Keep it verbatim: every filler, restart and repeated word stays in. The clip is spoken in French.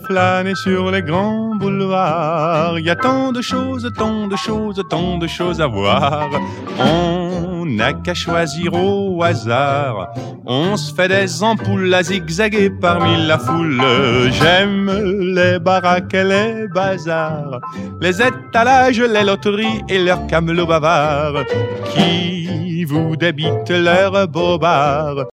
flâner sur les grands boulevards. Il y a tant de choses, tant de choses, tant de choses à voir. On n'a qu'à choisir au hasard. On se fait des ampoules à zigzaguer parmi la foule. J'aime les baraques et les bazars, les étalages, les loteries et leurs camelots bavards qui vous débitent leurs bobards.